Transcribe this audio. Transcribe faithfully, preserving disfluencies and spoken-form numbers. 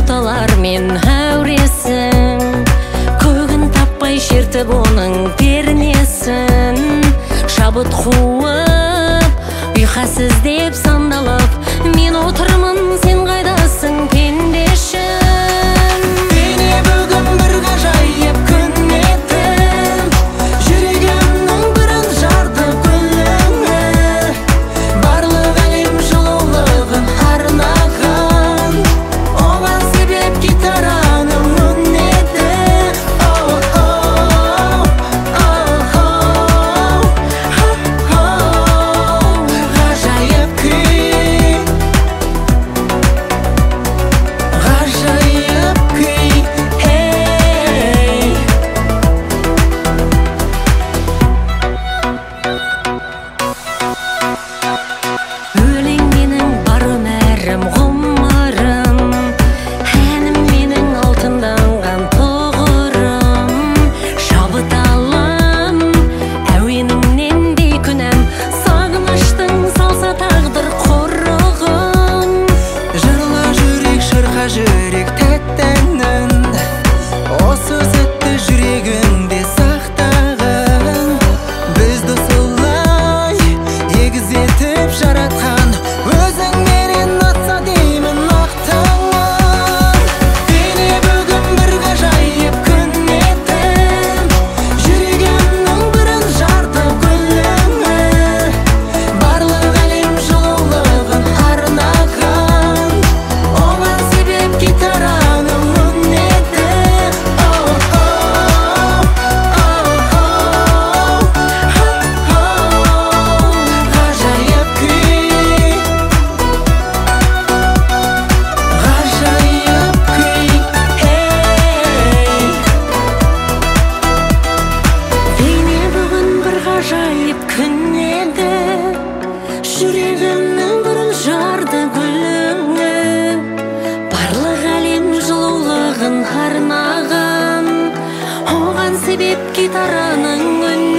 ноқталар мен әуресің, көгін таппай шертіп оның пернесін. Шабыт қуып, ұйқасыз деп сандалып, мен отырмын, сен қайдасың пендешім. Бейне бүгін бір ғажайып күн еді, жүрегімнің бірін жарды гүліңі, барлық әлем жылулығын арнаған, оған себеп гитараның үнеді. Ғажайып күй, ғажайып күй, ей. Өлең менің бар өмірім, ғұмырым, әнім менің алтынданған тұғырым. Шабыт алам, әуеніңнен бейкүнәм, сағыныштың салса тағдыр құрығын. Жырла жүрек, шырқа жүрек тәттәнін, осы сәтті жүрегіңде сақтағын. Бізді солай егіз етіп жаратқан, өзің менен атса деймін мақтанған. Бейне бүгін бір ғажайып күн еді, жүрегімнің бірін жарды гүліңі, барлық әлем жылулығын арнаған, оған себеп гитараның үнеді. Ғажайып күй, ғажайып күй, ей. Бейне бүгін бір ғажайып күн еді, жүрегімнің бірін жарды гүліңі, барлық әлем жылулығын арнаған, оған себеп гитараның үнеді.